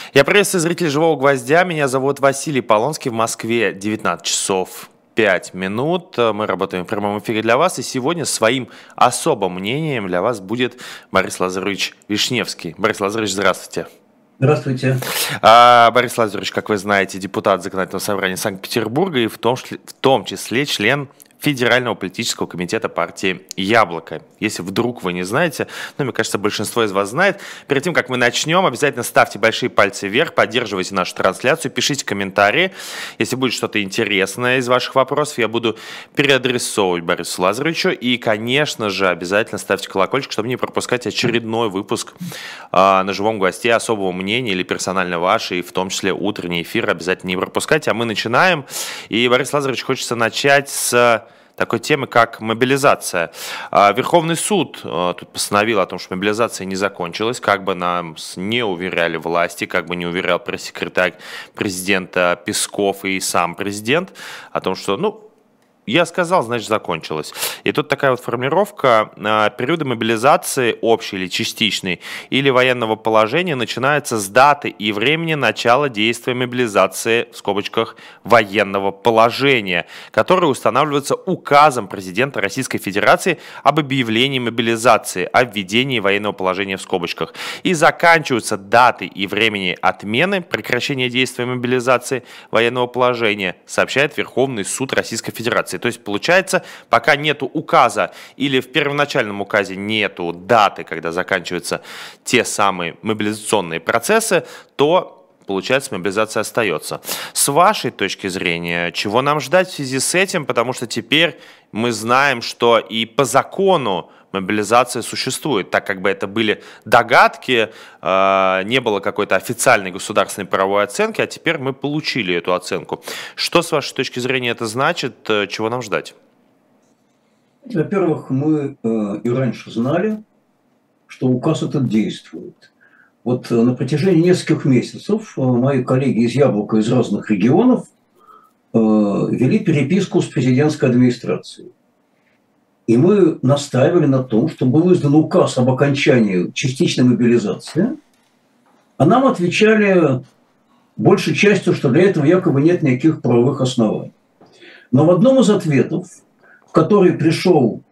Я приветствую зрителей «Живого гвоздя». Меня зовут Василий Полонский. В Москве 19 часов 5 минут. Мы работаем в прямом эфире для вас. И сегодня своим особым мнением для вас будет Борис Лазаревич Вишневский. Борис Лазаревич, здравствуйте. Здравствуйте. Борис Лазаревич, как вы знаете, депутат Законодательного собрания Санкт-Петербурга и в том числе член Федерального политического комитета партии «Яблоко». Если вдруг вы не знаете, мне кажется, большинство из вас знает. Перед тем, как мы начнем, обязательно ставьте большие пальцы вверх, поддерживайте нашу трансляцию, пишите комментарии. Если будет что-то интересное из ваших вопросов, я буду переадресовывать Борису Лазаревичу. И, конечно же, обязательно ставьте колокольчик, чтобы не пропускать очередной выпуск на «Живом гвозде» особого мнения или персонально ваши, и в том числе утренний эфир обязательно не пропускайте. А мы начинаем. И, Борис Лазаревич, хочется начать с такой темы, как мобилизация. Верховный суд тут постановил о том, что мобилизация не закончилась, как бы нам не уверяли власти, как бы не уверял пресс-секретарь президента Песков и сам президент, о том, что, я сказал, значит, закончилось. И тут такая вот формулировка: периоды мобилизации, общей или частичной, или военного положения, начинаются с даты и времени начала действия мобилизации, в скобочках, военного положения, которое устанавливается указом президента Российской Федерации об объявлении мобилизации, о введении военного положения, в скобочках, и заканчиваются даты и времени отмены, прекращения действия мобилизации, военного положения, сообщает Верховный суд Российской Федерации. То есть, получается, пока нету указа или в первоначальном указе нету даты, когда заканчиваются те самые мобилизационные процессы, то, получается, мобилизация остается. С вашей точки зрения, чего нам ждать в связи с этим? Потому что теперь мы знаем, что и по закону мобилизация существует, так как бы это были догадки, не было какой-то официальной государственной правовой оценки, а теперь мы получили эту оценку. Что, с вашей точки зрения, это значит? Чего нам ждать? Во-первых, мы и раньше знали, что указ этот действует. Вот на протяжении нескольких месяцев мои коллеги из «Яблока» из разных регионов вели переписку с президентской администрацией. И мы настаивали на том, что был издан указ об окончании частичной мобилизации, а нам отвечали большей частью, что для этого якобы нет никаких правовых оснований. Но в одном из ответов, в который пришел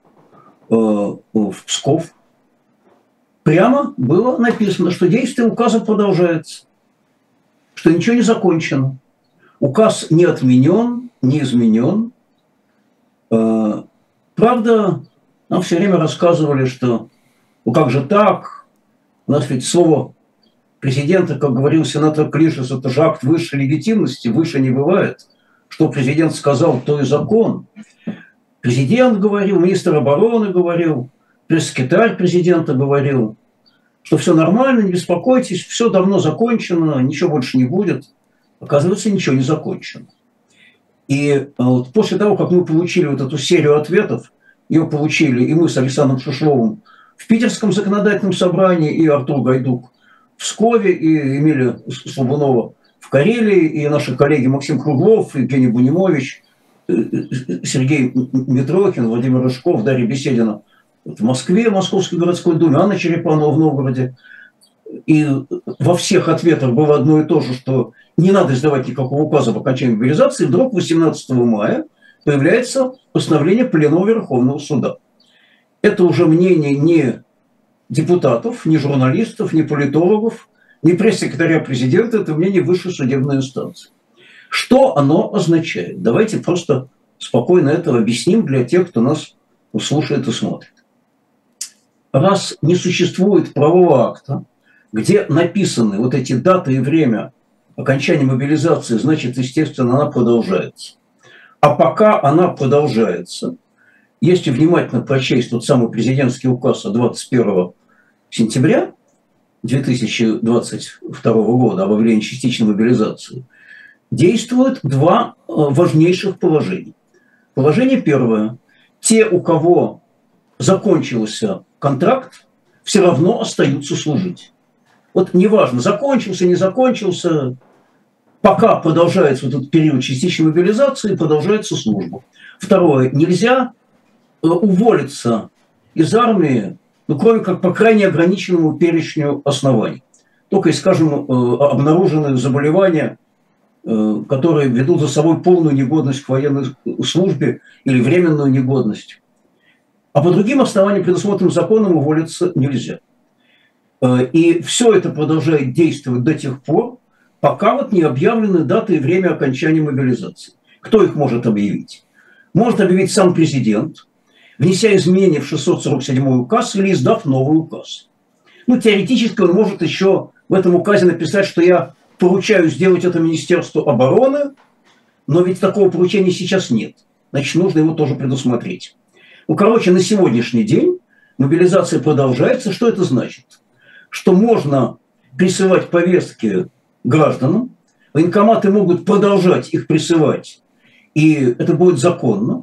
в Псков, прямо было написано, что действие указа продолжается, что ничего не закончено. Указ не отменен, не изменен. Правда, нам все время рассказывали, что как же так? У нас ведь слово президента, как говорил сенатор Клишес, это же акт высшей легитимности, выше не бывает. Что президент сказал, то и закон. Президент говорил, министр обороны говорил, пресс-секретарь президента говорил, что все нормально, не беспокойтесь, все давно закончено, ничего больше не будет. Оказывается, ничего не закончено. И вот после того, как мы получили вот эту серию ответов, ее получили и мы с Александром Шишловым в Питерском законодательном собрании, и Артур Гайдук в Пскове, и Эмилия Слабунова в Карелии, и наши коллеги Максим Круглов, Евгений Бунимович, Сергей Митрохин, Владимир Рыжков, Дарья Беседина в Москве, Московской городской думе, Анна Черепанова в Новгороде. И во всех ответах было одно и то же, что не надо издавать никакого указа об окончании мобилизации. Вдруг 18 мая появляется постановление Пленума Верховного суда. Это уже мнение не депутатов, не журналистов, не политологов, не пресс-секретаря президента, это мнение высшей судебной инстанции. Что оно означает? Давайте просто спокойно это объясним для тех, кто нас слушает и смотрит. Раз не существует правового акта, где написаны вот эти даты и время окончания мобилизации, значит, естественно, она продолжается. А пока она продолжается, если внимательно прочесть тот самый президентский указ от 21 сентября 2022 года об объявлении частичной мобилизации, действуют два важнейших положения. Положение первое. Те, у кого закончился контракт, все равно остаются служить. Вот неважно, закончился, не закончился, пока продолжается вот этот период частичной мобилизации, продолжается служба. Второе. Нельзя уволиться из армии, кроме как по крайне ограниченному перечню оснований. только, скажем, обнаружены заболевания, которые ведут за собой полную негодность к военной службе или временную негодность. А по другим основаниям, предусмотренным законом, уволиться нельзя. И все это продолжает действовать до тех пор, пока вот не объявлены даты и время окончания мобилизации. Кто их может объявить? Может объявить сам президент, внеся изменения в 647 указ или издав новый указ. Ну, теоретически он может еще в этом указе написать, что я поручаю сделать это Министерству обороны, но ведь такого поручения сейчас нет. Значит, нужно его тоже предусмотреть. Ну, короче, на сегодняшний день мобилизация продолжается. Что это значит? Что можно присылать повестки гражданам, военкоматы могут продолжать их присылать, и это будет законно,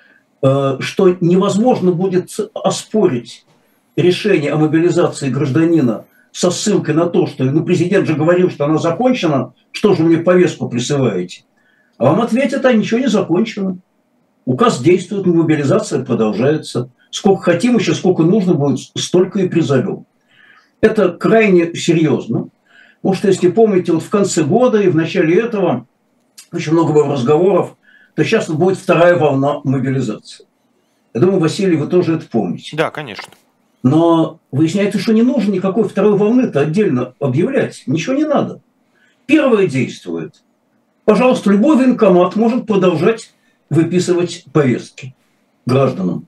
что невозможно будет оспорить решение о мобилизации гражданина со ссылкой на то, что президент же говорил, что она закончена, что же вы мне повестку присылаете? А вам ответят, а ничего не закончено. Указ действует, мобилизация продолжается. Сколько хотим еще, сколько нужно будет, столько и призовем. Это крайне серьезно. Потому что, если помните, вот в конце года и в начале этого очень много было разговоров, то сейчас будет вторая волна мобилизации. Я думаю, Василий, вы тоже это помните. Да, конечно. Но выясняется, что не нужно никакой второй волны-то отдельно объявлять. Ничего не надо. Первая действует. Пожалуйста, любой военкомат может продолжать выписывать повестки гражданам.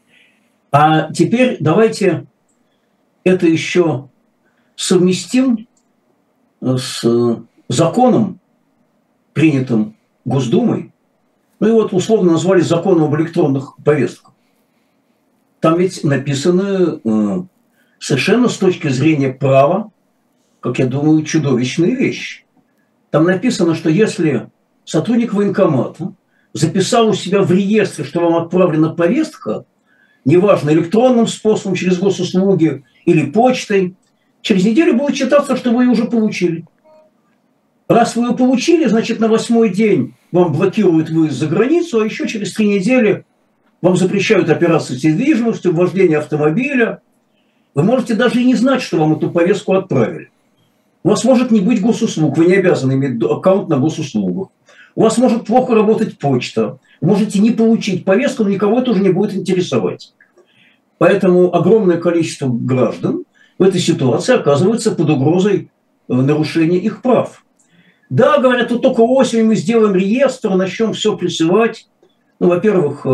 А теперь давайте это еще совместим с законом, принятым Госдумой. Ну и вот условно назвали законом об электронных повестках. Там ведь написаны совершенно с точки зрения права, как я думаю, чудовищные вещи. Там написано, что если сотрудник военкомата записал у себя в реестре, что вам отправлена повестка, неважно, электронным способом, через госуслуги или почтой, через неделю будет считаться, что вы ее уже получили. Раз вы ее получили, значит, на 8-й день вам блокируют выезд за границу, а еще через 3 недели вам запрещают операции с недвижимостью, вождение автомобиля. Вы можете даже и не знать, что вам эту повестку отправили. У вас может не быть госуслуг, вы не обязаны иметь аккаунт на госуслугах. У вас может плохо работать почта. Вы можете не получить повестку, но никого это уже не будет интересовать. Поэтому огромное количество граждан в этой ситуации оказывается под угрозой нарушения их прав. Да, говорят, вот только осенью мы сделаем реестр, начнем все присылать. Ну, во-первых,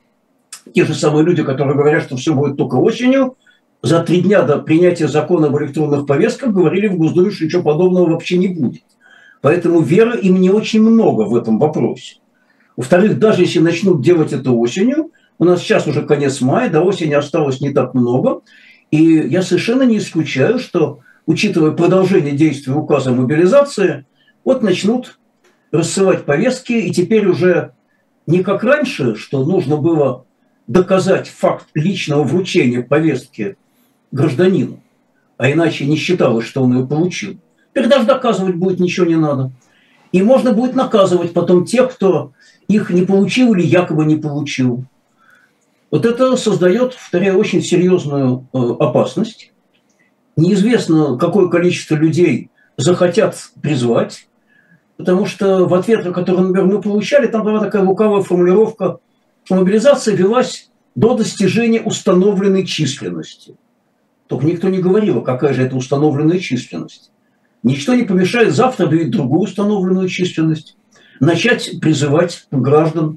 те же самые люди, которые говорят, что все будет только осенью, за 3 дня до принятия закона об электронных повестках говорили в Госдуме, что ничего подобного вообще не будет. Поэтому веры им не очень много в этом вопросе. Во-вторых, даже если начнут делать это осенью, у нас сейчас уже конец мая, до осени осталось не так много, и я совершенно не исключаю, что, учитывая продолжение действия указа о мобилизации, вот начнут рассылать повестки, и теперь уже не как раньше, что нужно было доказать факт личного вручения повестки гражданину, а иначе не считалось, что он ее получил. Теперь даже доказывать будет ничего не надо. И можно будет наказывать потом тех, кто их не получил или якобы не получил. Вот это создает, повторяю, очень серьезную опасность. Неизвестно, какое количество людей захотят призвать, потому что в ответ, который, например, мы получали, там была такая лукавая формулировка, что мобилизация велась до достижения установленной численности. Только никто не говорил, какая же это установленная численность. Ничто не помешает завтра объявить другую установленную численность, начать призывать граждан.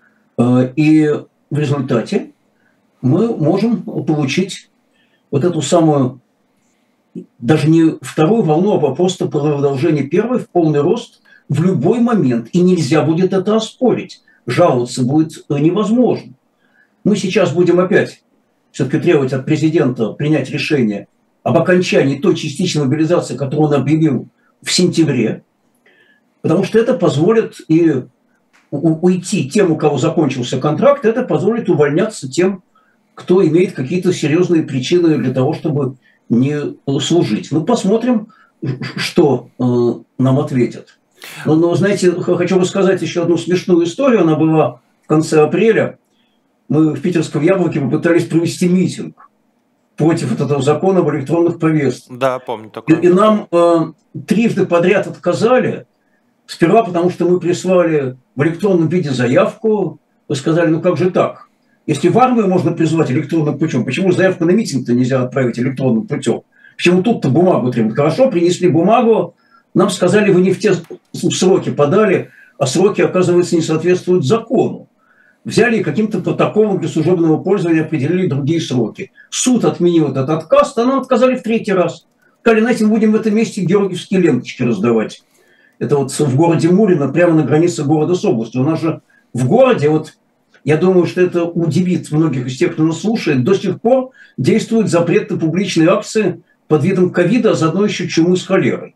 И в результате мы можем получить вот эту самую, даже не вторую волну, а просто продолжение первой в полный рост в любой момент. И нельзя будет это оспорить. Жаловаться будет невозможно. Мы сейчас будем опять все-таки требовать от президента принять решение об окончании той частичной мобилизации, которую он объявил в сентябре, потому что это позволит и уйти тем, у кого закончился контракт, это позволит увольняться тем, кто имеет какие-то серьезные причины для того, чтобы не служить. Ну, посмотрим, что нам ответят. Но, знаете, хочу рассказать еще одну смешную историю. Она была в конце апреля. Мы в питерском Яблоке попытались провести митинг против вот этого закона об электронных повестках. Да, помню такое. И нам трижды подряд отказали. Сперва потому, что мы прислали в электронном виде заявку. Вы сказали, ну как же так? Если в армию можно призвать электронным путем, почему заявку на митинг-то нельзя отправить электронным путем? Почему тут-то бумагу требуют? Хорошо, принесли бумагу, нам сказали, вы не в те сроки подали, а сроки, оказывается, не соответствуют закону. Взяли и каким-то протоколом для служебного пользования определили другие сроки. Суд отменил этот отказ, а нам отказали в третий раз. Сказали, знаете, мы будем в этом месте георгиевские ленточки раздавать. Это вот в городе Мурино, прямо на границе города с областью. У нас же в городе, вот я думаю, что это удивит многих из тех, кто нас слушает, до сих пор действует запрет на публичные акции под видом ковида, а заодно еще чумы с холерой.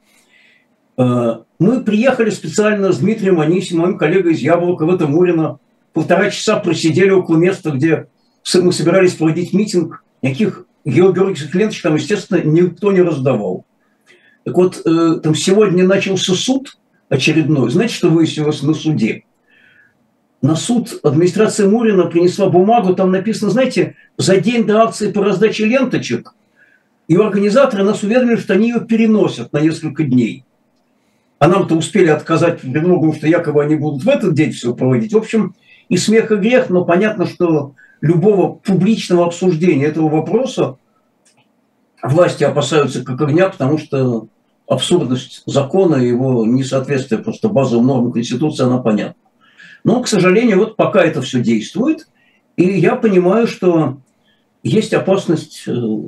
Мы приехали специально с Дмитрием Анисимовым, моим коллегой из Яблока, в это Мурино. 1,5 часа просидели около места, где мы собирались проводить митинг. Никаких георгиевских ленточек там, естественно, никто не раздавал. Так вот, там сегодня начался суд очередной. Знаете, что выяснилось на суде? На суд администрация Мурино принесла бумагу, там написано, знаете, за день до акции по раздаче ленточек, и организаторы нас уведомили, что они ее переносят на несколько дней. А нам-то успели отказать предлогом, что якобы они будут в этот день все проводить. В общем, и смех, и грех, но понятно, что любого публичного обсуждения этого вопроса власти опасаются как огня, потому что абсурдность закона и его несоответствие просто базовым нормам Конституции, она понятна. Но, к сожалению, вот пока это все действует, и я понимаю, что есть опасность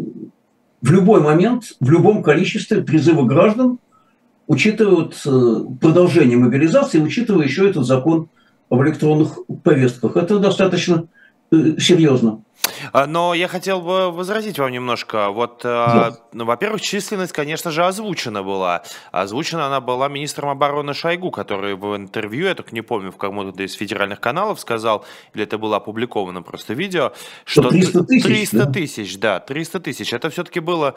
в любой момент, в любом количестве призыва граждан, учитывая продолжение мобилизации, учитывая еще этот закон об электронных повестках. Это достаточно серьезно. Но я хотел бы возразить вам немножко. Вот, ну, во-первых, численность, конечно же, озвучена была. Озвучена она была министром обороны Шойгу, который в интервью, я только не помню, в кому-то из федеральных каналов сказал, или это было опубликовано просто видео, что 300 тысяч, 300 тысяч, да, 300 тысяч. Это все-таки было,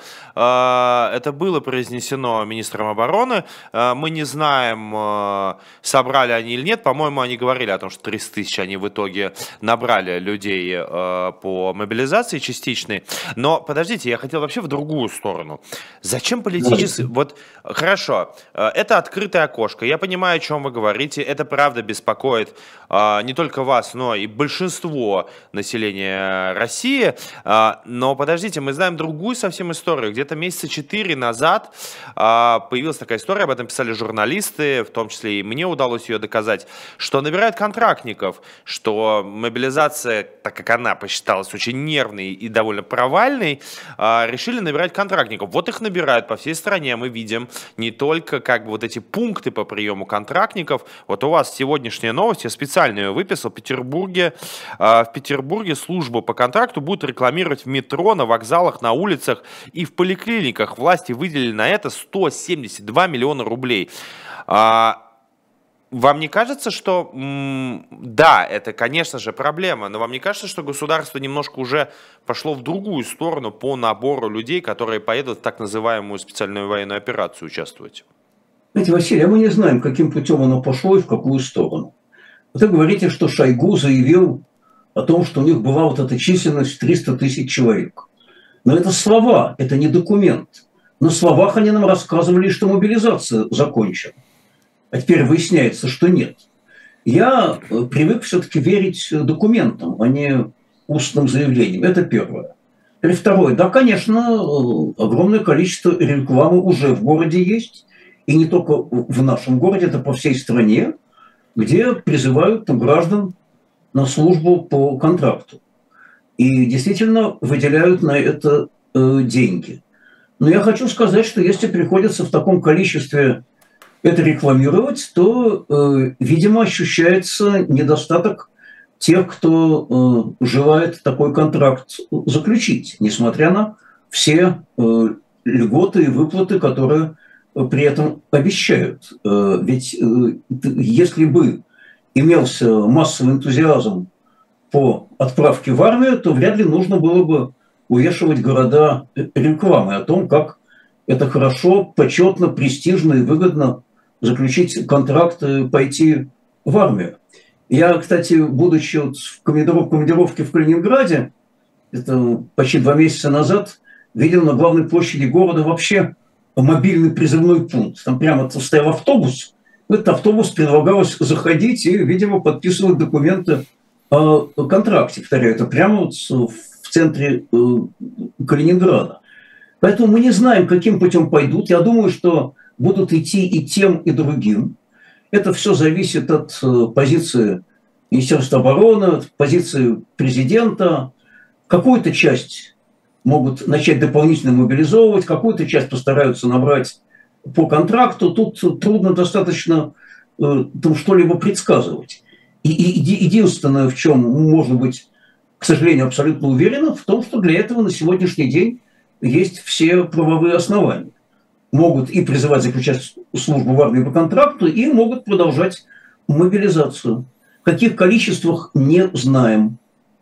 это было произнесено министром обороны. Мы не знаем, собрали они или нет. По-моему, они говорили о том, что 300 тысяч они в итоге набрали людей по мобилизации частичной. Но подождите, я хотел вообще в другую сторону. Зачем политический... Вот, хорошо, это открытое окошко. Я понимаю, о чем вы говорите. Это правда беспокоит не только вас, но и большинство населения России. Но подождите, мы знаем другую совсем историю. Где-то месяца 4 назад появилась такая история, об этом писали журналисты, в том числе и мне удалось ее доказать, что набирают контрактников, что мобилизация, так как она посчиталась очень нервной и довольно провальной, решили набирать контрактников. Вот их набирают по всей стране. Мы видим не только как бы вот эти пункты по приему контрактников. Вот у вас сегодняшняя новость, я специально ее выписал. В Петербурге службу по контракту будут рекламировать в метро, на вокзалах, на улицах и в поликлиниках. Власти выделили на это 172 миллиона рублей. Вам не кажется, что, да, это, конечно же, проблема, но вам не кажется, что государство немножко уже пошло в другую сторону по набору людей, которые поедут в так называемую специальную военную операцию участвовать? Знаете, Василий, а мы не знаем, каким путем оно пошло и в какую сторону. Вы говорите, что Шойгу заявил о том, что у них была вот эта численность 300 тысяч человек. Но это слова, это не документ. На словах они нам рассказывали, что мобилизация закончена. А теперь выясняется, что нет. Я привык все-таки верить документам, а не устным заявлениям. Это первое. И второе. Да, конечно, огромное количество рекламы уже в городе есть. И не только в нашем городе, это по всей стране, где призывают граждан на службу по контракту. И действительно выделяют на это деньги. Но я хочу сказать, что если приходится в таком количестве это рекламировать, то, видимо, ощущается недостаток тех, кто желает такой контракт заключить, несмотря на все льготы и выплаты, которые при этом обещают. Ведь если бы имелся массовый энтузиазм по отправке в армию, то вряд ли нужно было бы увешивать города рекламой о том, как это хорошо, почетно, престижно и выгодно заключить контракт и пойти в армию. Я, кстати, будучи в командировке в Калининграде, это почти 2 месяца назад, видел на главной площади города вообще мобильный призывной пункт. Там прямо стоял автобус, в этот автобус предлагалось заходить и, видимо, подписывать документы о контракте. Повторяю, это прямо вот в центре Калининграда. Поэтому мы не знаем, каким путем пойдут. Я думаю, что будут идти и тем, и другим. Это все зависит от позиции Министерства обороны, от позиции президента. Какую-то часть могут начать дополнительно мобилизовывать, какую-то часть постараются набрать по контракту. Тут трудно достаточно там что-либо предсказывать. И единственное, в чем можно быть, к сожалению, абсолютно уверенным, в том, что для этого на сегодняшний день есть все правовые основания. Могут и призывать заключать службу в армии по контракту, и могут продолжать мобилизацию. В каких количествах не знаем.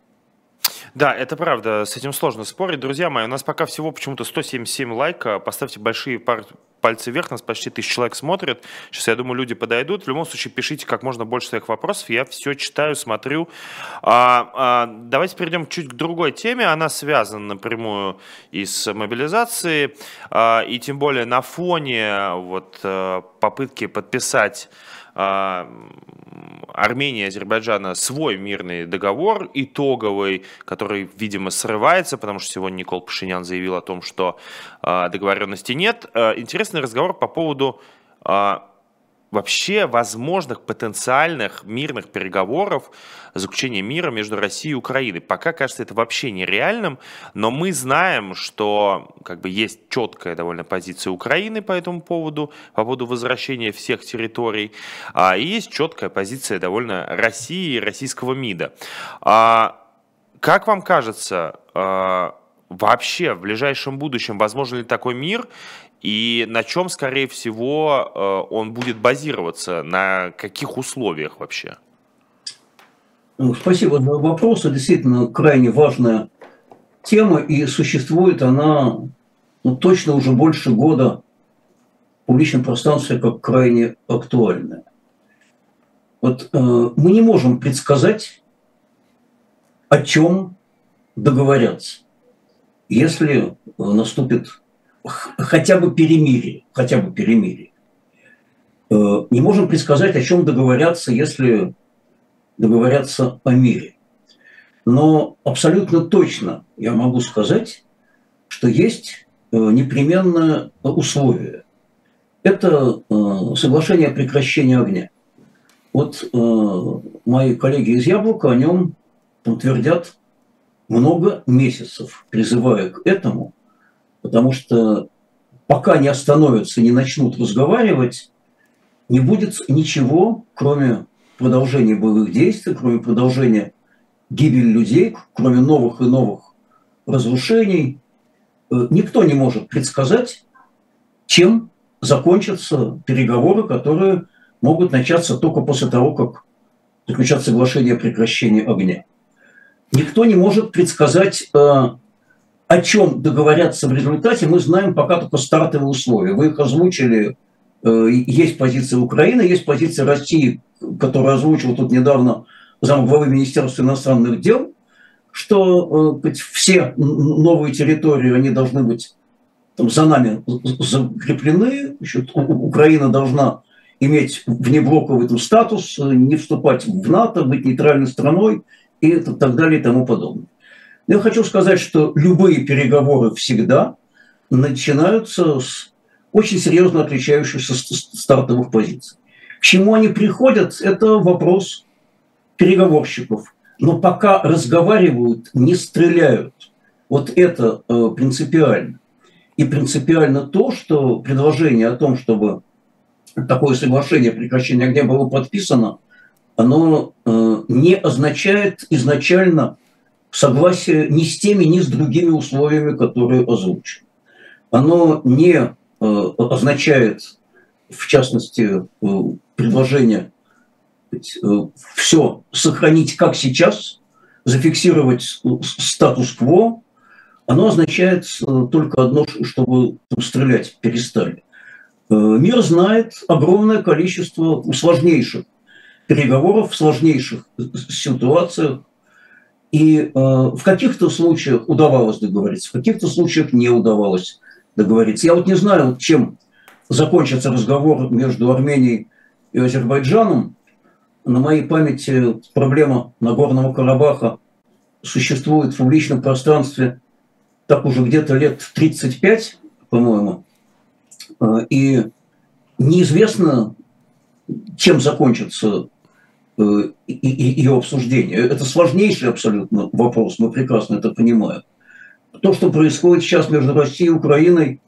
Да, это правда, с этим сложно спорить. Друзья мои, у нас пока всего почему-то 177 лайка. Поставьте большие пальцы вверх, нас почти 1000 человек смотрят. Сейчас, я думаю, люди подойдут. В любом случае, пишите как можно больше своих вопросов. Я все читаю, смотрю. Давайте перейдем чуть к другой теме. Она связана напрямую и с мобилизацией. И тем более на фоне вот, попытки подписать Армении и Азербайджана свой мирный договор итоговый, который, видимо, срывается, потому что сегодня Никол Пашинян заявил о том, что договоренности нет. Интересный разговор по поводу вообще возможных потенциальных мирных переговоров, заключения мира между Россией и Украиной. Пока кажется это вообще нереальным, но мы знаем, что как бы есть четкая довольно позиция Украины по этому поводу, по поводу возвращения всех территорий, и есть четкая позиция довольно России и российского МИДа. Как вам кажется, вообще в ближайшем будущем возможен ли такой мир? И на чем, скорее всего, он будет базироваться? На каких условиях вообще? Спасибо за вопрос. Это действительно крайне важная тема, и существует она точно уже больше года в публичном пространстве как крайне актуальная. Вот, мы не можем предсказать, о чем договорятся, если наступит хотя бы перемирие. Не можем предсказать, о чем договорятся, если договорятся о мире. Но абсолютно точно я могу сказать, что есть непременное условие. Это соглашение о прекращении огня. Вот мои коллеги из «Яблока» о нем твердят много месяцев, призывая к этому, потому что пока не остановятся, не начнут разговаривать, не будет ничего, кроме продолжения боевых действий, кроме продолжения гибели людей, кроме новых и новых разрушений. Никто не может предсказать, чем закончатся переговоры, которые могут начаться только после того, как заключат соглашение о прекращении огня. Никто не может предсказать, о чем договорятся в результате. Мы знаем пока только стартовые условия. Вы их озвучили. Есть позиция Украины, есть позиция России, которую озвучил тут недавно замглавы Министерства иностранных дел, что все новые территории, они должны быть за нами закреплены. Украина должна иметь внеблоковый статус, не вступать в НАТО, быть нейтральной страной и так далее и тому подобное. Я хочу сказать, что любые переговоры всегда начинаются с очень серьезно отличающихся стартовых позиций. К чему они приходят, это вопрос переговорщиков. Но пока разговаривают, не стреляют. Вот это принципиально. И принципиально то, что предложение о том, чтобы такое соглашение о прекращении огня было подписано, оно не означает изначально согласие ни с теми, ни с другими условиями, которые озвучены. Оно не означает, в частности, предложение все сохранить как сейчас, зафиксировать статус-кво. Оно означает только одно, чтобы стрелять перестали. Мир знает огромное количество сложнейших переговоров в сложнейших ситуациях. И в каких-то случаях удавалось договориться, в каких-то случаях не удавалось договориться. Я вот не знаю, чем закончится разговор между Арменией и Азербайджаном. На моей памяти проблема Нагорного Карабаха существует в публичном пространстве так уже где-то лет 35, по-моему. И неизвестно, чем закончится ее обсуждение. Это сложнейший абсолютно вопрос, мы прекрасно это понимаем. То, что происходит сейчас между Россией и Украиной,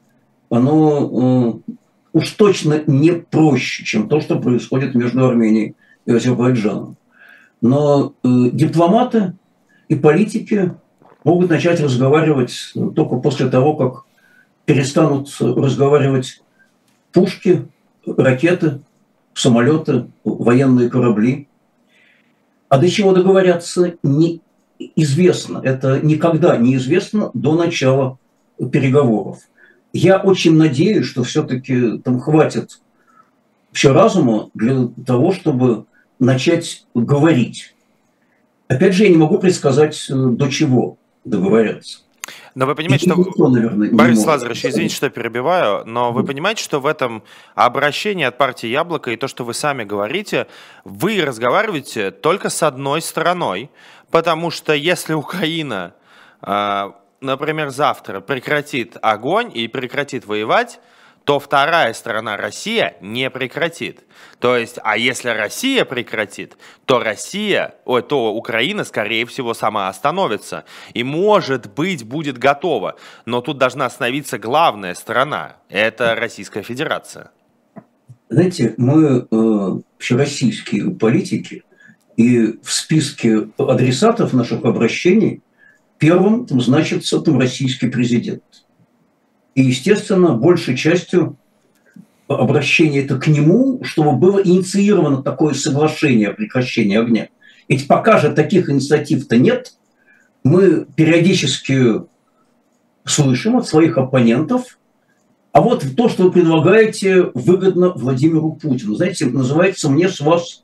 оно уж точно не проще, чем то, что происходит между Арменией и Азербайджаном. Но дипломаты и политики могут начать разговаривать только после того, как перестанут разговаривать пушки, ракеты, самолеты, военные корабли. А до чего договорятся, неизвестно. Это никогда не известно до начала переговоров. Я очень надеюсь, что все-таки там хватит все разума для того, чтобы начать говорить. Опять же, я не могу предсказать, до чего договорятся. Но вы понимаете, что... Никто, наверное, Борис Лазаревич, извините, что перебиваю, но вы понимаете, что в этом обращении от партии «Яблоко» и то, что вы сами говорите, вы разговариваете только с одной стороной, потому что если Украина, например, завтра прекратит огонь и прекратит воевать, то вторая сторона, Россия, не прекратит. То есть, а если Россия прекратит, то Украина, скорее всего, сама остановится. И, может быть, будет готова. Но тут должна остановиться главная сторона. Это Российская Федерация. Знаете, мы всероссийские политики, и в списке адресатов наших обращений первым там значится там российский президент. И, естественно, большей частью обращение это к нему, чтобы было инициировано такое соглашение о прекращении огня. Ведь пока же таких инициатив-то нет, мы периодически слышим от своих оппонентов, а вот то, что вы предлагаете, выгодно Владимиру Путину. Знаете, называется «мне с вас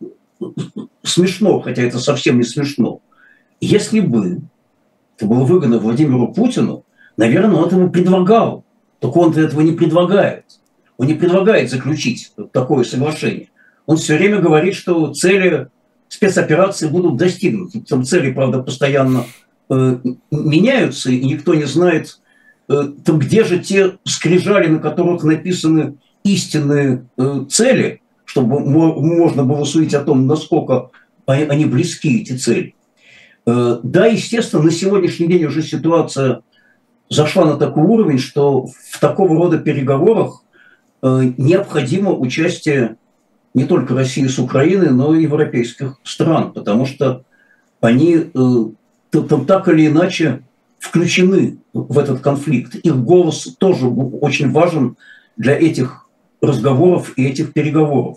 смешно», хотя это совсем не смешно. Если бы это было выгодно Владимиру Путину, наверное, он этого предлагал. Только он-то этого не предлагает. Он не предлагает заключить такое соглашение. Он все время говорит, что цели спецоперации будут достигнуты. Там цели, правда, постоянно меняются, и никто не знает, там, где же те скрижали, на которых написаны истинные цели, чтобы можно было судить о том, насколько они близки, эти цели. Да, естественно, на сегодняшний день уже ситуация зашла на такой уровень, что в такого рода переговорах необходимо участие не только России с Украиной, но и европейских стран, потому что они там так или иначе включены в этот конфликт. Их голос тоже очень важен для этих разговоров и этих переговоров.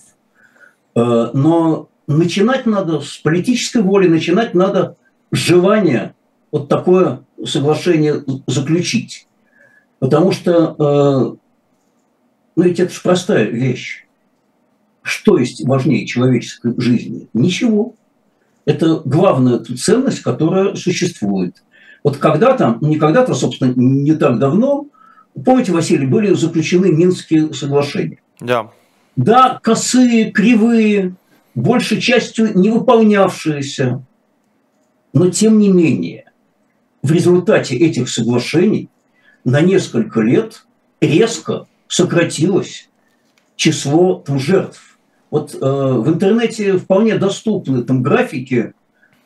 Но начинать надо с политической воли, начинать надо с желания вот такое соглашение заключить. Потому что, ведь это же простая вещь. Что есть важнее человеческой жизни? Ничего. Это главная ценность, которая существует. Вот когда-то, не когда-то, собственно, не так давно, помните, Василий, были заключены Минские соглашения. Да. Да, косые, кривые, большей частью не выполнявшиеся. Но тем не менее, в результате этих соглашений на несколько лет резко сократилось число там жертв. Вот в интернете вполне доступны там графики,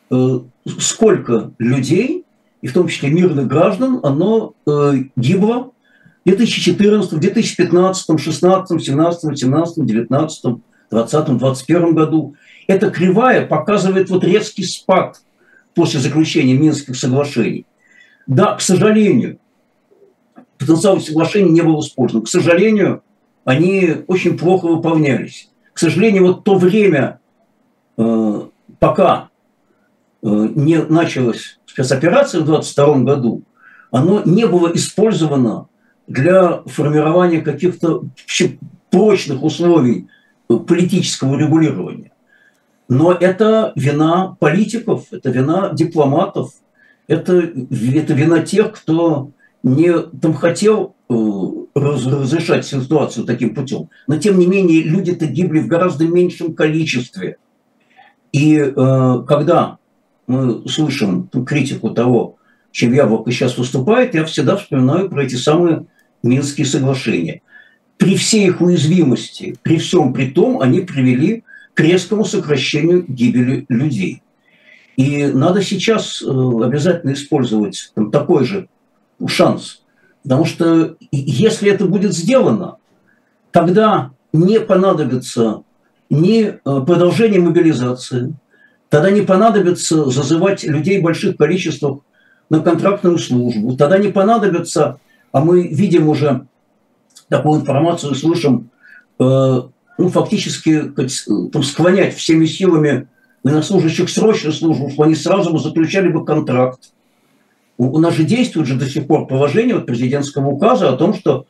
сколько людей, и в том числе мирных граждан, оно гибло в 2014, в 2015, 2016, 2017, 2018, 2019, 2020, 2021 году. Эта кривая показывает вот резкий спад после заключения Минских соглашений. Да, к сожалению, потенциал соглашений не был использован. К сожалению, они очень плохо выполнялись. К сожалению, вот то время, пока не началась спецоперация в 2022 году, оно не было использовано для формирования каких-то прочных условий политического регулирования. Но это вина политиков, это вина дипломатов, это вина тех, кто не там хотел разрешать ситуацию таким путем. Но тем не менее люди-то гибли в гораздо меньшем количестве. И когда мы слышим критику того, чем Яблоко сейчас выступает, я всегда вспоминаю про эти самые Минские соглашения. При всей их уязвимости, при всем при том, они привели к резкому сокращению гибели людей. И надо сейчас обязательно использовать такой же шанс. Потому что если это будет сделано, тогда не понадобится ни продолжение мобилизации, тогда не понадобится зазывать людей в больших количествах на контрактную службу, тогда не понадобится, а мы видим уже такую информацию, слышим, фактически склонять всеми силами военнослужащих срочную службу, что они сразу бы заключали бы контракт. У нас же действует же до сих пор положение президентского указа о том, что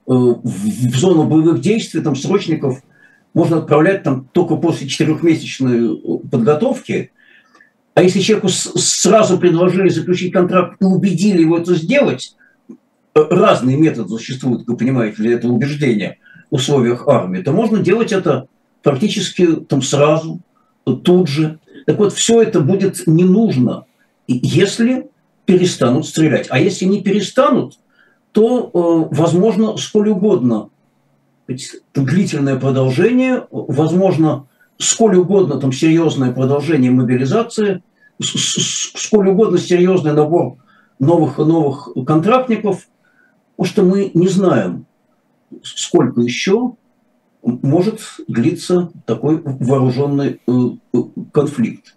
в зону боевых действий там срочников можно отправлять там только после 4-месячной подготовки. А если человеку сразу предложили заключить контракт и убедили его это сделать, разные методы существуют, вы понимаете, для этого убеждения в условиях армии, то можно делать это практически там сразу, тут же. Так вот, все это будет не нужно, если перестанут стрелять. А если не перестанут, то возможно сколь угодно длительное продолжение, возможно сколь угодно там серьезное продолжение мобилизации, сколь угодно серьезный набор новых и новых контрактников, потому что мы не знаем, сколько еще может длиться такой вооруженный конфликт.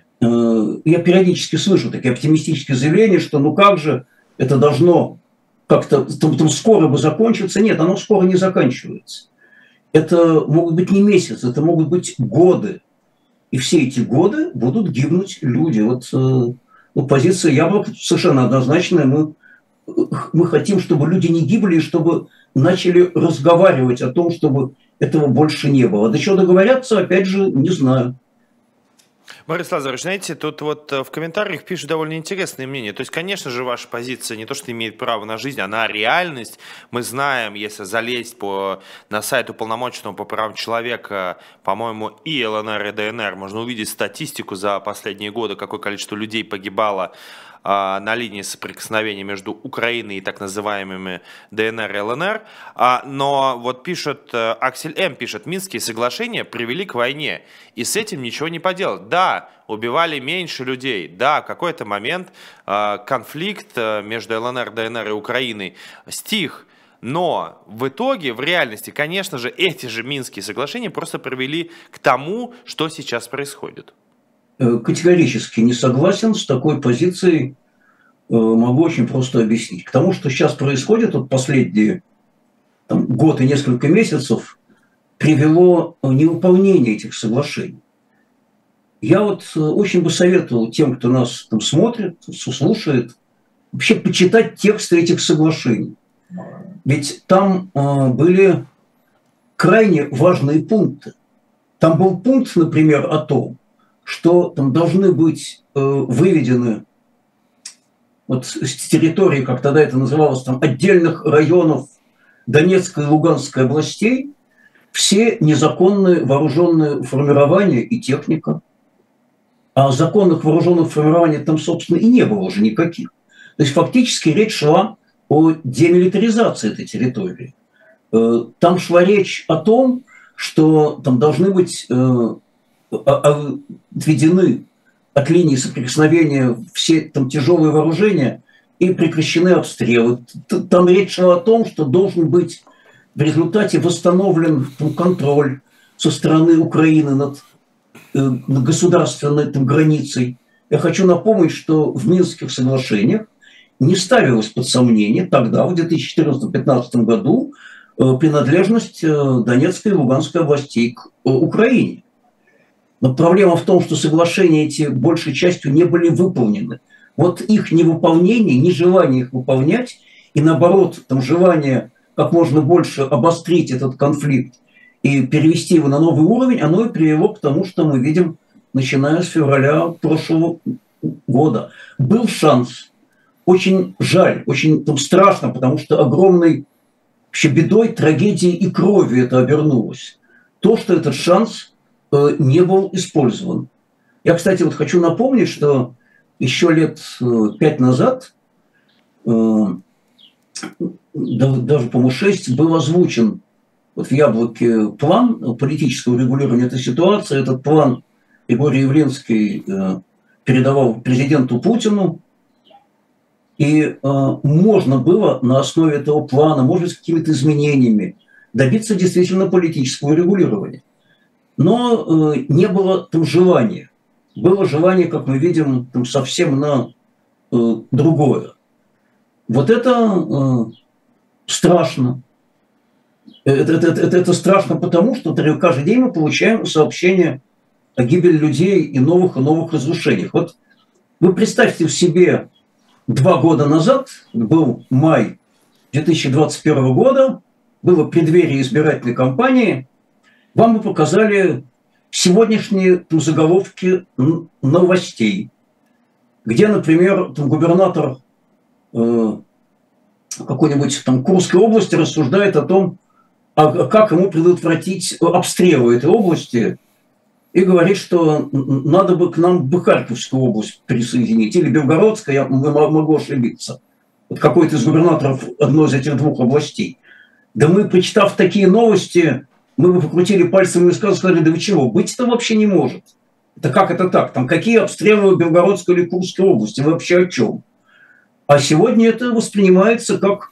Я периодически слышу такие оптимистические заявления, что ну как же это должно как-то там скоро бы закончиться. Нет, оно скоро не заканчивается. Это могут быть не месяцы, это могут быть годы. И все эти годы будут гибнуть люди. Вот позиция Яблока совершенно однозначная. Мы хотим, чтобы люди не гибли, и чтобы начали разговаривать о том, чтобы этого больше не было. До чего договорятся, опять же, не знаю. Борис Лазаревич, знаете, тут вот в комментариях пишут довольно интересные мнения. То есть, конечно же, ваша позиция не то, что имеет право на жизнь, она реальность. Мы знаем, если залезть на сайт уполномоченного по правам человека, по-моему, и ЛНР, и ДНР, можно увидеть статистику за последние годы, какое количество людей погибало на линии соприкосновения между Украиной и так называемыми ДНР и ЛНР. Но вот пишет, Аксель М. пишет, Минские соглашения привели к войне, и с этим ничего не поделать. Да, убивали меньше людей, да, в какой-то момент конфликт между ЛНР, ДНР и Украиной стих, но в итоге, в реальности, конечно же, эти же Минские соглашения просто привели к тому, что сейчас происходит. Категорически не согласен с такой позицией, могу очень просто объяснить. К тому, что сейчас происходит, вот последние год и несколько месяцев, привело невыполнение этих соглашений. Я вот очень бы советовал тем, кто нас там смотрит, слушает, вообще почитать тексты этих соглашений. Ведь там были крайне важные пункты. Там был пункт, например, о том, что там должны быть выведены вот с территории, как тогда это называлось, там, отдельных районов Донецкой и Луганской областей все незаконные вооруженные формирования и техника. А законных вооруженных формирований там, собственно, и не было уже никаких. То есть фактически речь шла о демилитаризации этой территории. Там шла речь о том, что там должны быть отведены от линии соприкосновения все там тяжелые вооружения и прекращены обстрелы. Там речь шла о том, что должен быть в результате восстановлен контроль со стороны Украины над государственной границей. Я хочу напомнить, что в Минских соглашениях не ставилось под сомнение тогда, в 2014-2015 году, принадлежность Донецкой и Луганской областей к Украине. Но проблема в том, что соглашения эти большей частью не были выполнены. Вот их невыполнение, нежелание их выполнять, и наоборот, там желание как можно больше обострить этот конфликт и перевести его на новый уровень, оно и привело к тому, что мы видим начиная с февраля прошлого года. Был шанс. Очень жаль, очень страшно, потому что огромной вообще бедой, трагедией и кровью это обернулось. То, что этот шанс не был использован. Я, кстати, вот хочу напомнить, что еще лет 5 назад, даже, по-моему, 6, был озвучен вот в «Яблоке» план политического регулирования этой ситуации. Этот план Григорий Явлинский передавал президенту Путину. И можно было на основе этого плана, может быть, с какими-то изменениями, добиться действительно политического регулирования. Но не было там желания. Было желание, как мы видим, там совсем на другое. Вот это страшно. Это страшно потому, что каждый день мы получаем сообщения о гибели людей и новых разрушениях. Вот вы представьте себе, 2 года назад, был май 2021 года, было преддверие избирательной кампании, вам бы показали сегодняшние заголовки новостей, где, например, губернатор какой-нибудь Курской области рассуждает о том, как ему предотвратить обстрелы этой области, и говорит, что надо бы к нам Харьковскую область присоединить, или Белгородская, я могу ошибиться. Вот какой-то из губернаторов одной из этих 2 областей. Да мы, почитав такие новости, мы бы покрутили пальцем и сказали, да вы чего, быть-то вообще не может. Это как это так? Там какие обстрелы в Белгородской или Курской области? Вы вообще о чем? А сегодня это воспринимается как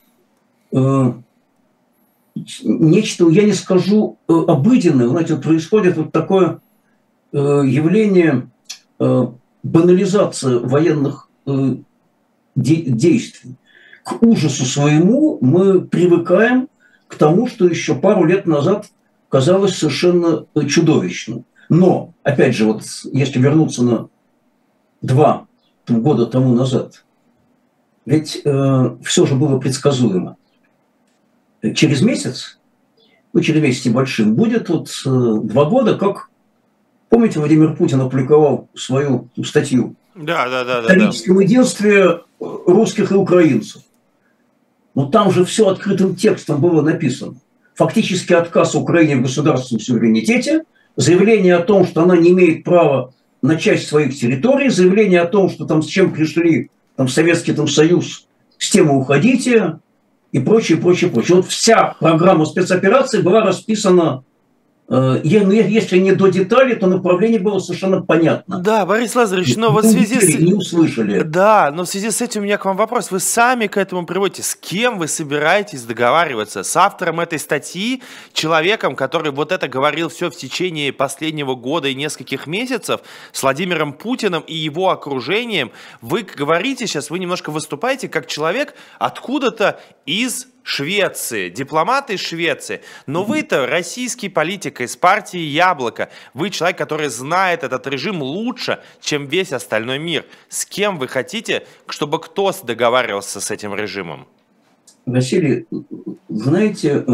нечто, я не скажу, обыденное. Знаете, происходит вот такое явление банализации военных действий. К ужасу своему мы привыкаем к тому, что еще пару лет назад казалось совершенно чудовищным. Но, опять же, вот если вернуться на 2 года тому назад, ведь все же было предсказуемо. Через месяц, через месяц небольшим, будет вот 2 года, как, помните, Владимир Путин опубликовал свою статью о историческом единстве русских и украинцев. Но там же все открытым текстом было написано. Фактически отказ Украине в государственном суверенитете, заявление о том, что она не имеет права на часть своих территорий, заявление о том, что там с чем пришли там, Советский Союз, с тем и уходите, и прочее, прочее, прочее. Вот вся программа спецоперации была расписана, если не до деталей, то направление было совершенно понятно. Да, Борис Лазаревич, но вот в связи с... Не услышали. Да, но в связи с этим у меня к вам вопрос. Вы сами к этому приводите. С кем вы собираетесь договариваться? С автором этой статьи, человеком, который вот это говорил все в течение последнего года и нескольких месяцев, с Владимиром Путиным и его окружением? Вы говорите сейчас, вы немножко выступаете как человек откуда-то из Швеции, дипломат из Швеции. Но вы-то российский политик из партии «Яблоко». Вы человек, который знает этот режим лучше, чем весь остальной мир. С кем вы хотите, чтобы кто договаривался с этим режимом? Василий, знаете,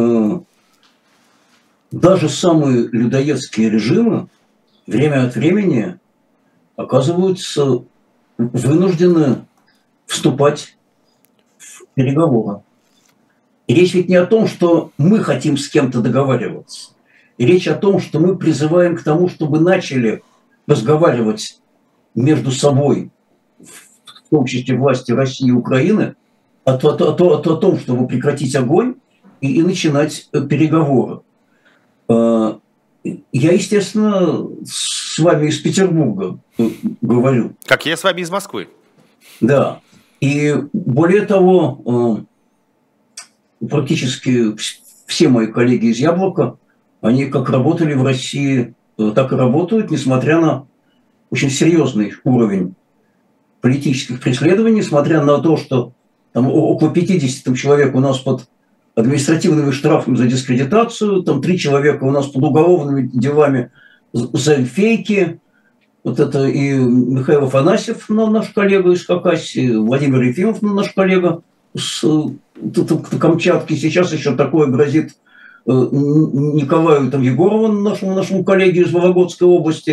даже самые людоедские режимы время от времени оказываются вынуждены вступать в переговоры. И речь ведь не о том, что мы хотим с кем-то договариваться. И речь о том, что мы призываем к тому, чтобы начали разговаривать между собой, в том числе власти России и Украины, о том, чтобы прекратить огонь и начинать переговоры. Я, естественно, с вами из Петербурга говорю. Как я с вами из Москвы. Да. И более того, практически все мои коллеги из «Яблока», они как работали в России, так и работают, несмотря на очень серьезный уровень политических преследований, несмотря на то, что там около 50 человек у нас под административными штрафами за дискредитацию, там 3 человека у нас под уголовными делами за фейки. Вот это и Михаил Афанасьев, наш коллега из Хакасии, Владимир Ефимов, наш коллега с Камчатки. Сейчас еще такое грозит Николаю Егорову, нашему коллеге из Вологодской области.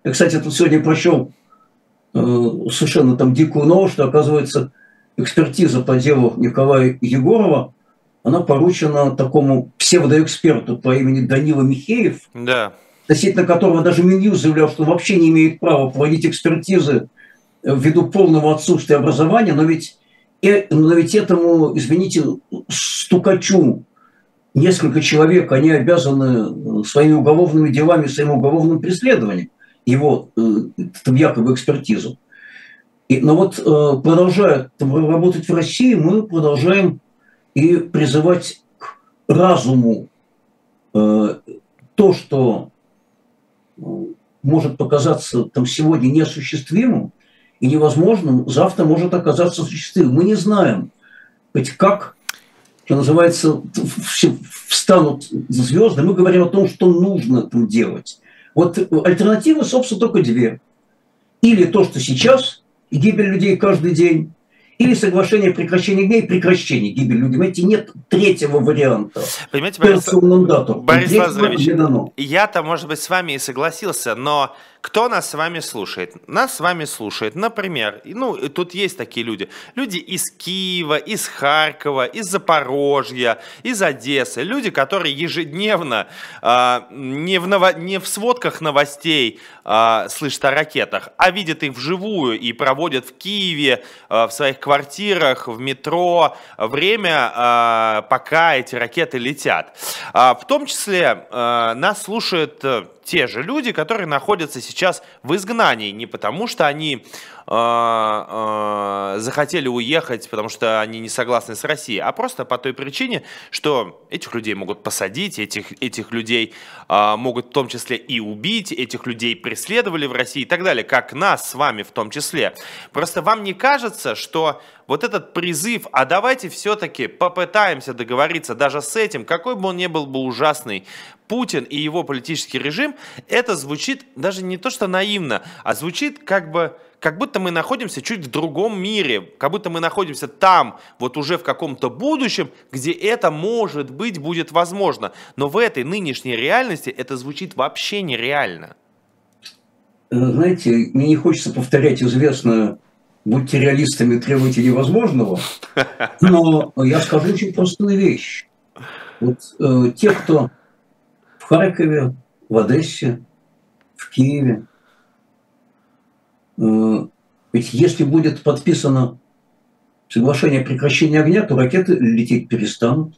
Я, кстати, тут сегодня прочел совершенно там дикую новость, что, оказывается, экспертиза по делу Николая Егорова, она поручена такому псевдоэксперту по имени Данила Михеев, Да. относительно которого даже Минюст заявлял, что вообще не имеет права проводить экспертизы ввиду полного отсутствия образования, но ведь этому, извините, стукачу несколько человек, они обязаны своими уголовными делами, своим уголовным преследованием его якобы экспертизу. Но вот продолжая работать в России, мы продолжаем и призывать к разуму то, что может показаться там сегодня неосуществимым и невозможным, завтра может оказаться осуществимым. Мы не знаем, ведь как, что называется, встанут звезды. Мы говорим о том, что нужно там делать. Вот альтернативы, собственно, только две. Или то, что сейчас, гибель людей каждый день, или соглашение о прекращении огня и прекращение гибели людей. Понимаете, нет третьего варианта. Понимаете, Борис Лазаревич, я-то, может быть, с вами и согласился, но кто нас с вами слушает? Нас с вами слушает, например, тут есть такие люди. Люди из Киева, из Харькова, из Запорожья, из Одессы. Люди, которые ежедневно не в сводках новостей слышат о ракетах, а видят их вживую и проводят в Киеве, в своих квартирах, в метро время, пока эти ракеты летят. В том числе нас слушают те же люди, которые находятся сейчас в изгнании, не потому что они захотели уехать, потому что они не согласны с Россией, а просто по той причине, что этих людей могут посадить, этих людей могут в том числе и убить, этих людей преследовали в России и так далее, как нас с вами в том числе. Просто вам не кажется, что вот этот призыв, а давайте все-таки попытаемся договориться даже с этим, какой бы он ни был бы ужасный, Путин и его политический режим, это звучит даже не то что наивно, а звучит как будто мы находимся чуть в другом мире, как будто мы находимся там, вот уже в каком-то будущем, где это, может быть, будет возможно. Но в этой нынешней реальности это звучит вообще нереально. Знаете, мне не хочется повторять известное «будьте реалистами, требуйте невозможного», но я скажу очень простую вещь. Вот те, кто в Харькове, в Одессе, в Киеве, ведь если будет подписано соглашение о прекращении огня, то ракеты лететь перестанут.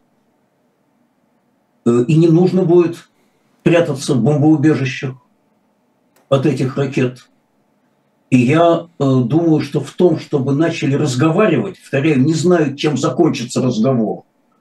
И не нужно будет прятаться в бомбоубежищах от этих ракет. И я думаю, что в том, чтобы начали разговаривать, повторяю, не знаю, чем закончится разговор,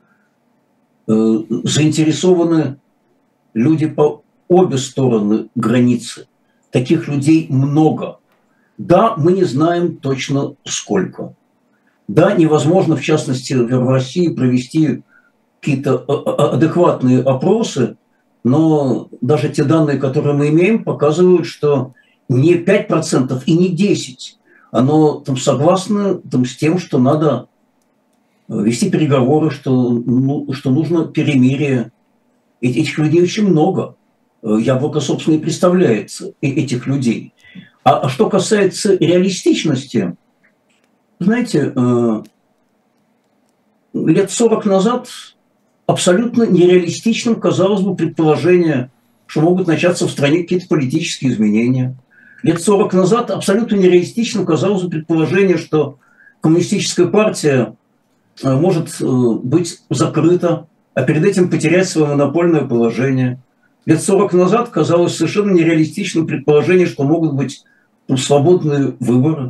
заинтересованы люди по обе стороны границы. Таких людей много. Да, мы не знаем точно сколько. Да, невозможно, в частности, в России провести какие-то адекватные опросы, но даже те данные, которые мы имеем, показывают, что не 5% и не 10%. Оно там согласно с тем, что надо вести переговоры, что нужно перемирие. Этих людей очень много. Яблоко, собственно, и представляется этих людей. А что касается реалистичности, знаете, лет 40 назад абсолютно нереалистичным казалось бы предположение, что могут начаться в стране какие-то политические изменения. Лет 40 назад абсолютно нереалистичным казалось бы предположение, что коммунистическая партия может быть закрыта, а перед этим потерять свое монопольное положение. Лет 40 назад казалось совершенно нереалистичным предположение, что могут быть свободные выборы.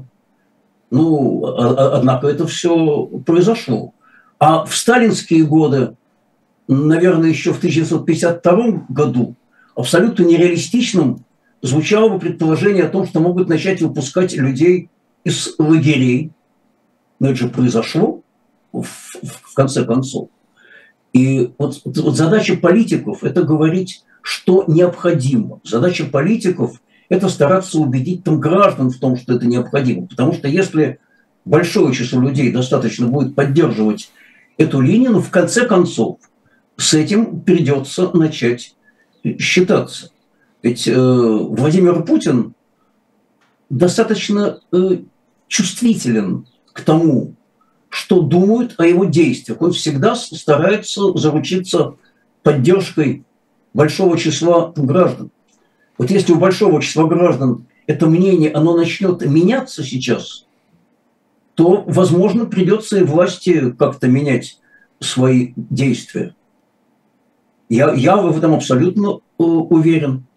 Однако это все произошло. А в сталинские годы, наверное, еще в 1952 году, абсолютно нереалистичным звучало бы предположение о том, что могут начать выпускать людей из лагерей. Но это же произошло в конце концов. И вот задача политиков – это говорить, что необходимо. Задача политиков – это стараться убедить там граждан в том, что это необходимо. Потому что если большое число людей достаточно будет поддерживать эту линию, в конце концов с этим придется начать считаться. Ведь Владимир Путин достаточно чувствителен к тому, что думают о его действиях. Он всегда старается заручиться поддержкой большого числа граждан. Вот если у большого числа граждан это мнение, оно начнет меняться сейчас, то, возможно, придется и власти как-то менять свои действия. Я в этом абсолютно уверен.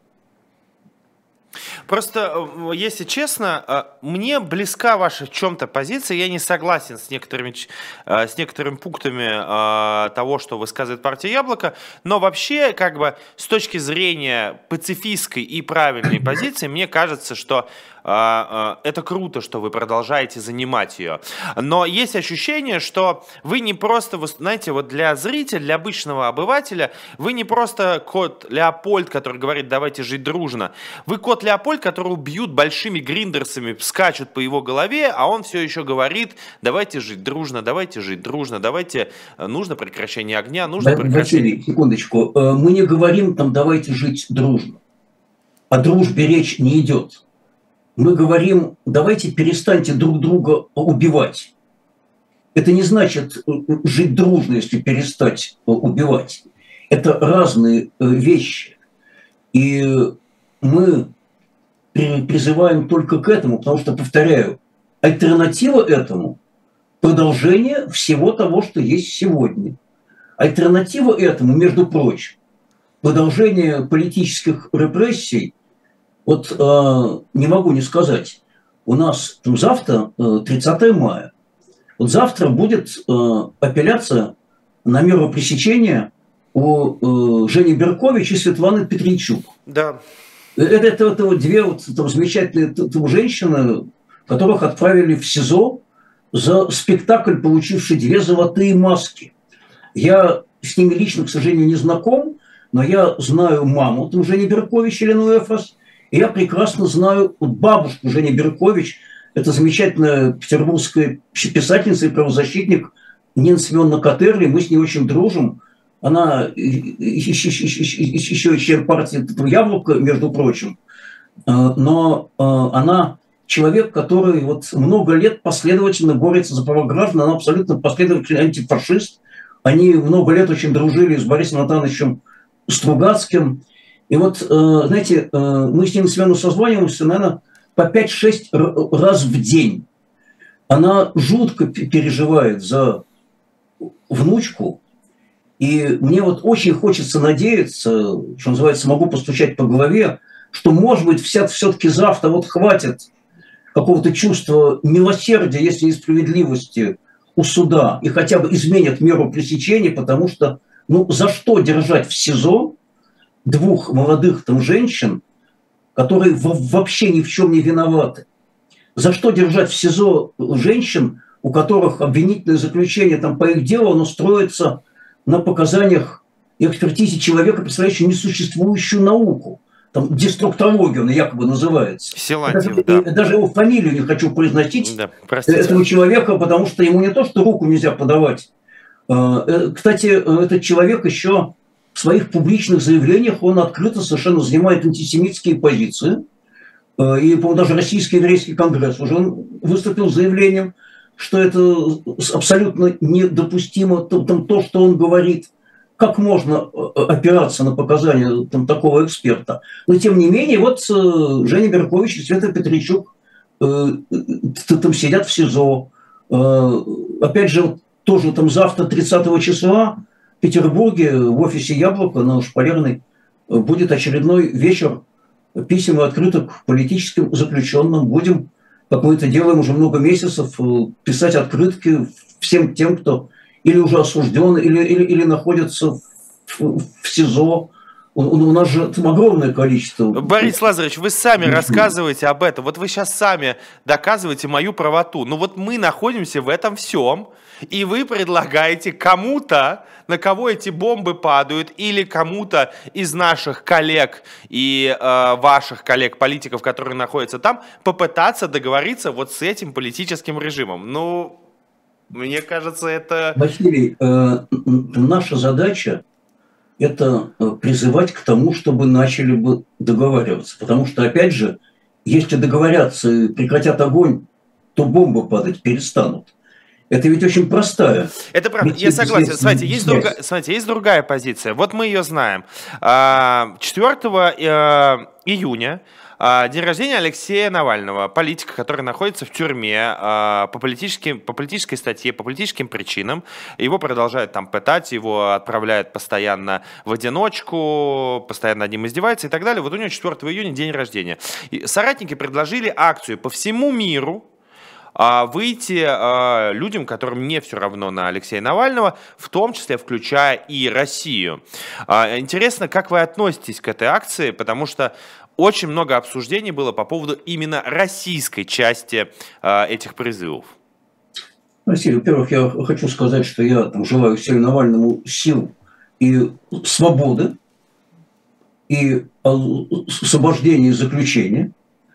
Просто, если честно, мне близка ваша в чем-то позиция, я не согласен с некоторыми пунктами того, что высказывает партия «Яблоко», но вообще, как бы, с точки зрения пацифистской и правильной позиции, мне кажется, что это круто, что вы продолжаете занимать ее. Но есть ощущение, что вы не просто, знаете, вот для зрителя, для обычного обывателя, вы не просто кот Леопольд, который говорит «давайте жить дружно». Вы кот Леопольд, которого бьют большими гриндерсами, скачут по его голове, а он все еще говорит «давайте жить дружно, давайте жить дружно, давайте, нужно прекращение огня, нужно прекращение...» Василий, секундочку. Мы не говорим там «давайте жить дружно». О дружбе речь не идет. Мы говорим, давайте перестаньте друг друга убивать. Это не значит жить дружно, если перестать убивать. Это разные вещи. И мы призываем только к этому, потому что, повторяю, альтернатива этому – продолжение всего того, что есть сегодня. Альтернатива этому, между прочим, продолжение политических репрессий. Вот не могу не сказать, у нас там завтра 30 мая, вот завтра будет апелляция на меру пресечения у Жени Беркович и Светланы Петричук. Да. Это вот две вот, там, замечательные женщины, которых отправили в СИЗО за спектакль, получивший 2 золотые маски. Я с ними лично, к сожалению, не знаком, но я знаю маму там, Жени Беркович, Елену Эфрос. И я прекрасно знаю бабушку Жени Беркович, это замечательная петербургская писательница и правозащитник Нина Семеновна Катерли, мы с ней очень дружим. Она еще член партии «Яблоко», между прочим, но она человек, который вот много лет последовательно борется за права граждан, она абсолютно последовательный антифашист. Они много лет очень дружили с Борисом Натановичем Стругацким. И вот, знаете, мы с Ниной Семеновной созваниваемся, наверное, по 5-6 раз в день. Она жутко переживает за внучку. И мне вот очень хочется надеяться, что называется, могу постучать по голове, что, может быть, все-таки завтра вот хватит какого-то чувства милосердия, если и справедливости у суда, и хотя бы изменят меру пресечения, потому что, ну, за что держать в СИЗО 2 молодых там женщин, которые вообще ни в чем не виноваты? За что держать в СИЗО женщин, у которых обвинительное заключение там, по их делу, оно строится на показаниях и экспертизе человека, представляющего несуществующую науку? Там деструктологию она якобы называется. Силантьев, да. Даже его фамилию не хочу произносить, да, этого человека, потому что ему не то, что руку нельзя подавать. Кстати, этот человек еще в своих публичных заявлениях, он открыто совершенно занимает антисемитские позиции. И, по-моему, даже Российский еврейский конгресс уже он выступил с заявлением, что это абсолютно недопустимо, там, то, что он говорит. Как можно опираться на показания там, такого эксперта? Но, тем не менее, вот Женя Беркович и Света Петричук там сидят в СИЗО. Опять же, вот, тоже там завтра, 30 числа, в Петербурге, в офисе «Яблоко» на Шпалерной будет очередной вечер писем и открыток политическим заключенным. Будем, как мы это делаем уже много месяцев, писать открытки всем тем, кто или уже осужден, или находится в СИЗО. У нас же там огромное количество. Борис Лазаревич, вы сами рассказываете об этом. Вот вы сейчас сами доказываете мою правоту. Ну вот мы находимся в этом всем, и вы предлагаете кому-то, на кого эти бомбы падают, или кому-то из наших коллег и ваших коллег-политиков, которые находятся там, попытаться договориться вот с этим политическим режимом. Ну, мне кажется, это... Василий, наша задача – это призывать к тому, чтобы начали бы договариваться. Потому что, опять же, если договорятся и прекратят огонь, то бомбы падать перестанут. Это ведь очень простая. Это правда, я согласен. Смотрите, есть другая позиция. Вот мы ее знаем. 4 июня день рождения Алексея Навального, политика, который находится в тюрьме по политической статье, по политическим причинам. Его продолжают там пытать, его отправляют постоянно в одиночку, постоянно над ним издеваются и так далее. Вот у него 4 июня день рождения. И соратники предложили акцию по всему миру, выйти людям, которым не все равно на Алексея Навального, в том числе включая и Россию. Интересно, как вы относитесь к этой акции, потому что очень много обсуждений было по поводу именно российской части этих призывов. Василий, во-первых, я хочу сказать, что я там желаю Алексею Навальному сил и свободы, и освобождения из заключения.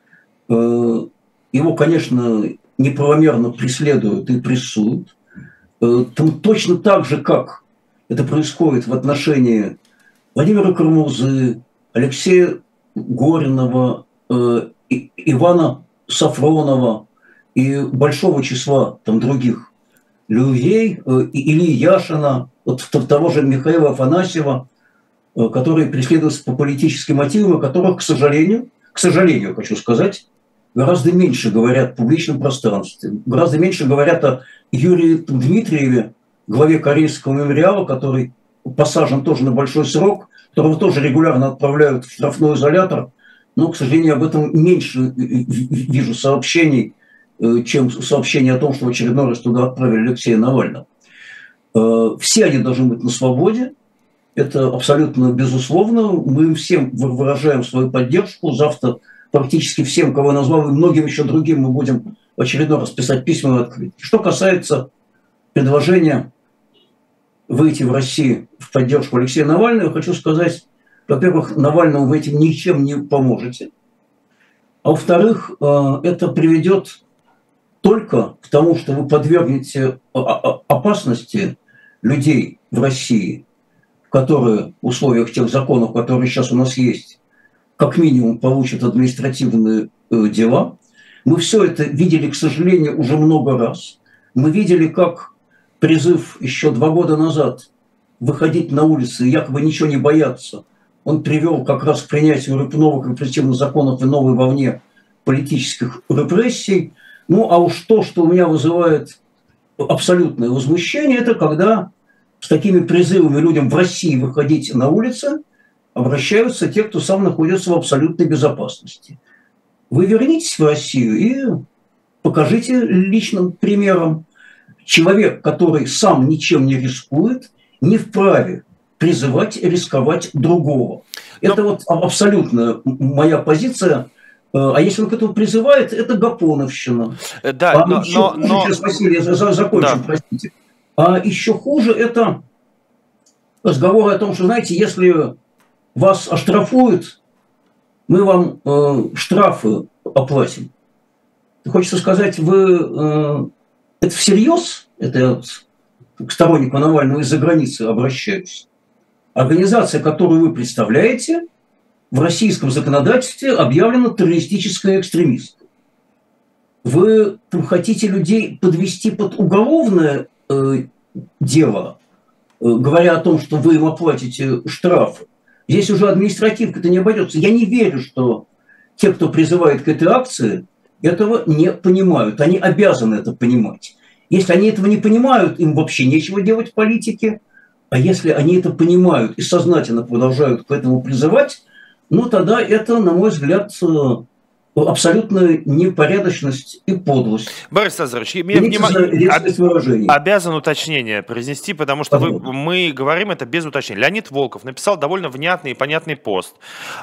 Его, конечно, неправомерно преследуют и прессуют. Там точно так же, как это происходит в отношении Владимира Карамурзы, Алексея Горинова, Ивана Сафронова и большого числа там других людей, Ильи Яшина, вот того же Михаила Афанасьева, которые преследуются по политическим мотивам, о которых, к сожалению, хочу сказать, гораздо меньше говорят в публичном пространстве, гораздо меньше говорят о Юрии Дмитриеве, главе Корейского мемориала, который посажен тоже на большой срок, которого тоже регулярно отправляют в штрафной изолятор, но, к сожалению, об этом меньше вижу сообщений, чем сообщения о том, что в очередной раз туда отправили Алексея Навального. Все они должны быть на свободе, это абсолютно безусловно. Мы им всем выражаем свою поддержку. Завтра практически всем, кого я назвал, и многим еще другим мы будем в очередной раз писать письма и открыть. Что касается предложения выйти в Россию в поддержку Алексея Навального, я хочу сказать, во-первых, Навальному в этом ничем не поможете. А во-вторых, это приведет только к тому, что вы подвергнете опасности людей в России, которые в условиях тех законов, которые сейчас у нас есть, как минимум получат административные дела. Мы все это видели, к сожалению, уже много раз. Мы видели, как призыв еще 2 года назад выходить на улицы и якобы ничего не бояться, он привел как раз к принятию новых репрессивных законов и новой волне политических репрессий. Ну, а уж то, что у меня вызывает абсолютное возмущение, это когда с такими призывами людям в России выходить на улицы обращаются те, кто сам находится в абсолютной безопасности. Вы вернитесь в Россию и покажите личным примером. Человек, который сам ничем не рискует, не вправе призывать рисковать другого. Это вот абсолютно моя позиция. А если он к этому призывает, это гапоновщина. Да, Сейчас, Василий, я закончу, да. Простите. А еще хуже это разговоры о том, что, знаете, если вас оштрафуют, мы вам штрафы оплатим. Хочется сказать, вы это всерьез? Это я вот к стороннику Навального из-за границы обращаюсь. Организация, которую вы представляете, в российском законодательстве объявлена террористической экстремисткой. Вы хотите людей подвести под уголовное дело, говоря о том, что вы им оплатите штрафы. Здесь уже административка-то не обойдется. Я не верю, что те, кто призывает к этой акции, этого не понимают. Они обязаны это понимать. Если они этого не понимают, им вообще нечего делать в политике. А если они это понимают и сознательно продолжают к этому призывать, ну тогда это, на мой взгляд, абсолютная непорядочность и подлость. Борис Лазаревич, обязан уточнение произнести, потому что мы говорим это без уточнения. Леонид Волков написал довольно внятный и понятный пост.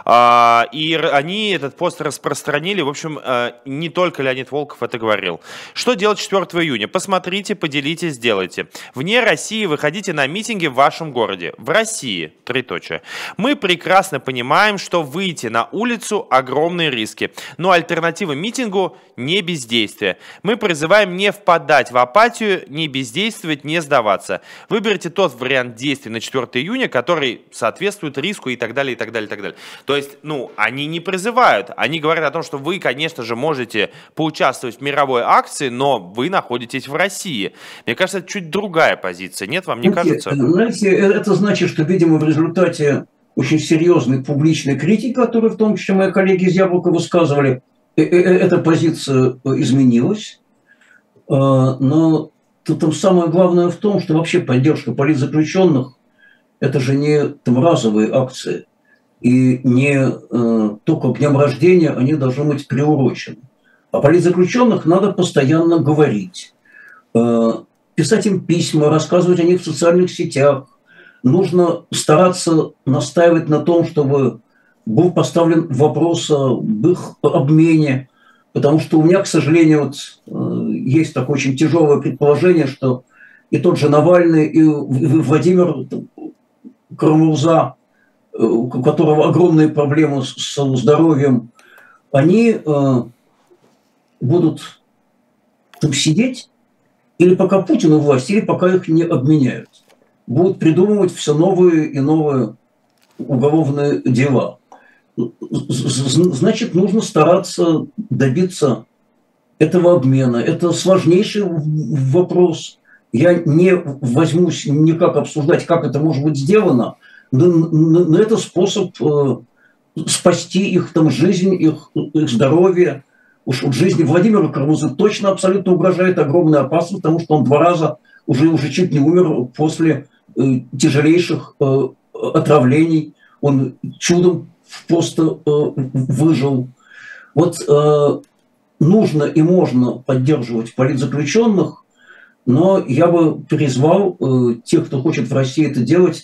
И они этот пост распространили. В общем, не только Леонид Волков это говорил. Что делать 4 июня? Посмотрите, поделитесь, сделайте. Вне России выходите на митинги в вашем городе. В России, 3 точки. Мы прекрасно понимаем, что выйти на улицу – огромные риски. но альтернатива митингу – не бездействие. Мы призываем не впадать в апатию, не бездействовать, не сдаваться. Выберите тот вариант действий на 4 июня, который соответствует риску и так далее, и так далее, и так далее. То есть, они не призывают, они говорят о том, что вы, конечно же, можете поучаствовать в мировой акции, но вы находитесь в России. Мне кажется, это чуть другая позиция. Нет, вам не кажется? Знаете, это значит, что, видимо, в результате очень серьезной публичной критики, которую в том числе мои коллеги из «Яблока» высказывали, эта позиция изменилась. Но тут самое главное в том, что вообще поддержка политзаключенных – это же не разовые акции. И не только к дням рождения они должны быть приурочены. О политзаключенных надо постоянно говорить. Писать им письма, рассказывать о них в социальных сетях. Нужно стараться настаивать на том, чтобы был поставлен вопрос об их обмене. Потому что у меня, к сожалению, есть такое очень тяжелое предположение, что и тот же Навальный, и Владимир Карамурза, у которого огромные проблемы с здоровьем, они будут там сидеть, или пока Путин у власти, или пока их не обменяют. Будут придумывать все новые и новые уголовные дела. Значит, нужно стараться добиться этого обмена. Это сложнейший вопрос. Я не возьмусь никак обсуждать, как это может быть сделано, но это способ спасти их там жизнь, их здоровье. Уж от жизни Владимира Карамурзы точно абсолютно угрожает огромная опасность, потому что он 2 раза уже чуть не умер после тяжелейших отравлений. Он чудом просто выжил. Вот нужно и можно поддерживать политзаключенных, но я бы призвал тех, кто хочет в России это делать,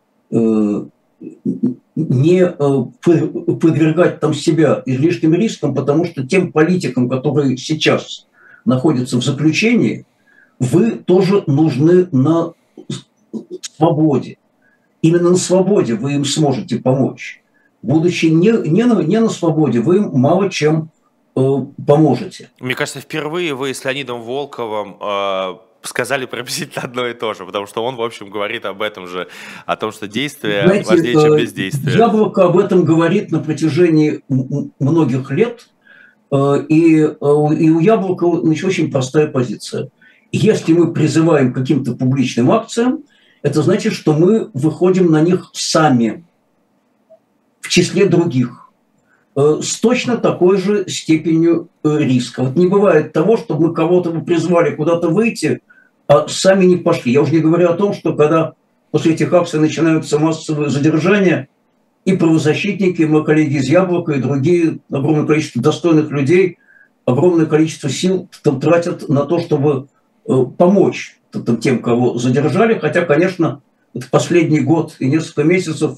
не подвергать там себя излишним рискам, потому что тем политикам, которые сейчас находятся в заключении, вы тоже нужны на свободе. Именно на свободе вы им сможете помочь. Будучи не на свободе, вы им мало чем поможете. Мне кажется, впервые вы с Леонидом Волковым сказали приблизительно одно и то же, потому что он, в общем, говорит об этом же, о том, что действие важнее, чем бездействие. «Яблоко» об этом говорит на протяжении многих лет, и у «Яблока» очень простая позиция. Если мы призываем к каким-то публичным акциям, это значит, что мы выходим на них сами, в числе других, с точно такой же степенью риска. Вот не бывает того, чтобы мы кого-то призвали куда-то выйти, а сами не пошли. Я уже не говорю о том, что когда после этих акций начинаются массовые задержания, и правозащитники, и мои коллеги из «Яблока», и другие, огромное количество достойных людей, огромное количество сил там тратят на то, чтобы помочь тем, кого задержали. Хотя, конечно, в последний год и несколько месяцев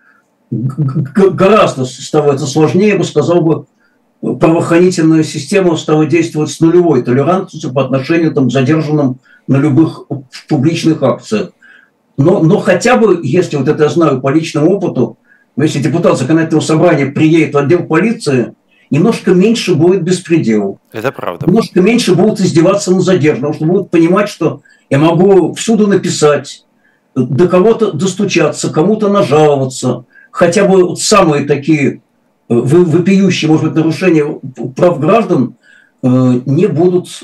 гораздо становится сложнее, я бы сказал, правоохранительная система стала действовать с нулевой толерантностью по отношению к задержанным на любых публичных акциях. Но хотя бы, если вот это я знаю по личному опыту, если депутат законодательного собрания приедет в отдел полиции, немножко меньше будет беспредел. Это правда. Немножко меньше будут издеваться над задержанным, потому что будут понимать, что я могу всюду написать, до кого-то достучаться, кому-то нажаловаться. Хотя бы самые такие вопиющие, может быть, нарушения прав граждан не будут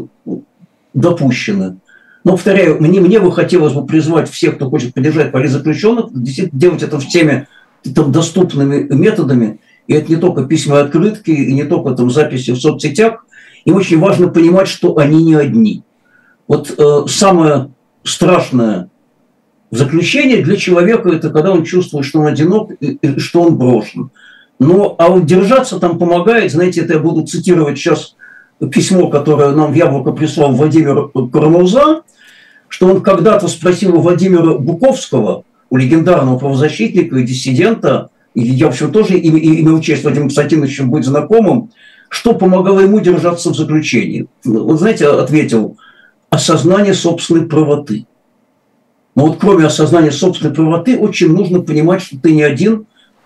допущены. Но, повторяю, мне бы хотелось бы призвать всех, кто хочет поддержать политзаключенных, действительно делать это в теме доступными методами. И это не только письма и открытки, и не только записи в соцсетях. Им очень важно понимать, что они не одни. Вот самое страшное в заключении для человека – это когда он чувствует, что он одинок и что он брошен. А вот держаться там помогает, знаете, это я буду цитировать сейчас письмо, которое нам в «Яблоко» прислал Владимир Карамурза, что он когда-то спросил у Владимира Буковского, у легендарного правозащитника и диссидента, и я, в общем, тоже имел честь с Владимиром Константиновичем быть знакомым, что помогало ему держаться в заключении. Он, знаете, ответил: осознание собственной правоты. Но вот кроме осознания собственной правоты, очень нужно понимать, что ты не один,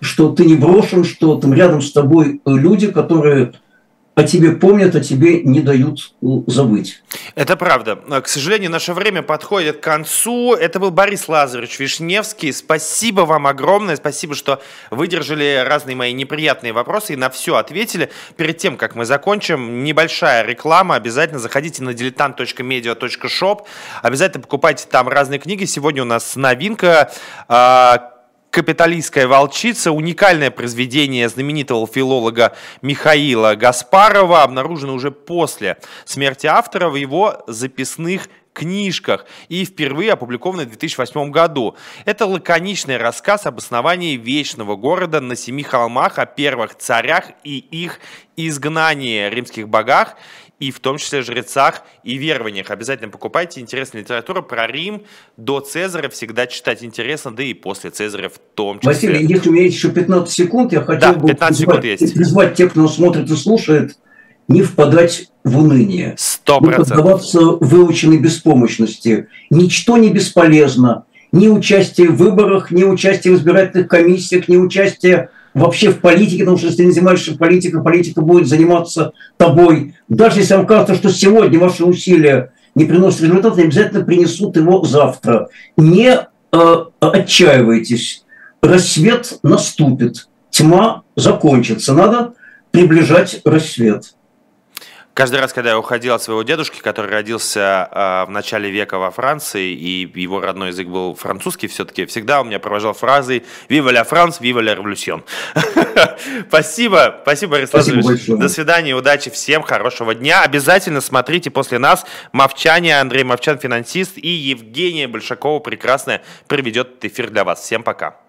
что ты не брошен, что там рядом с тобой люди, которые о тебе помнят, о тебе не дают забыть. Это правда. К сожалению, наше время подходит к концу. Это был Борис Лазаревич Вишневский. Спасибо вам огромное. Спасибо, что выдержали разные мои неприятные вопросы и на все ответили. Перед тем, как мы закончим, небольшая реклама. Обязательно заходите на diletant.media.shop. Обязательно покупайте там разные книги. Сегодня у нас новинка «Капиталистская волчица», уникальное произведение знаменитого филолога Михаила Гаспарова, обнаружено уже после смерти автора в его записных книжках и впервые опубликовано в 2008 году. Это лаконичный рассказ об основании вечного города на 7 холмах, о первых царях и их изгнании, римских богах, и в том числе жрецах и верованиях. Обязательно покупайте интересную литературу про Рим до Цезаря. Всегда читать интересно, да и после Цезаря в том числе. Василий, если у меня есть еще 15 секунд, я хотел бы призвать тех, кто нас смотрит и слушает, не впадать в уныние. 100%. Не поддаваться выученной беспомощности. Ничто не бесполезно. Ни участие в выборах, ни участие в избирательных комиссиях, ни участие вообще в политике, потому что если ты не занимаешься политикой, политика будет заниматься тобой. Даже если вам кажется, что сегодня ваши усилия не приносят результата, обязательно принесут его завтра. Не отчаивайтесь. Рассвет наступит, тьма закончится. Надо приближать рассвет. Каждый раз, когда я уходил от своего дедушки, который родился в начале века во Франции, и его родной язык был французский все-таки, всегда он меня провожал фразой «Vive la France, vive la révolution». Спасибо, Борис Лазаревич. До свидания, удачи всем, хорошего дня. Обязательно смотрите после нас «Мовчание». Андрей Мовчан, финансист, и Евгения Большакова, прекрасная, проведет эфир для вас. Всем пока.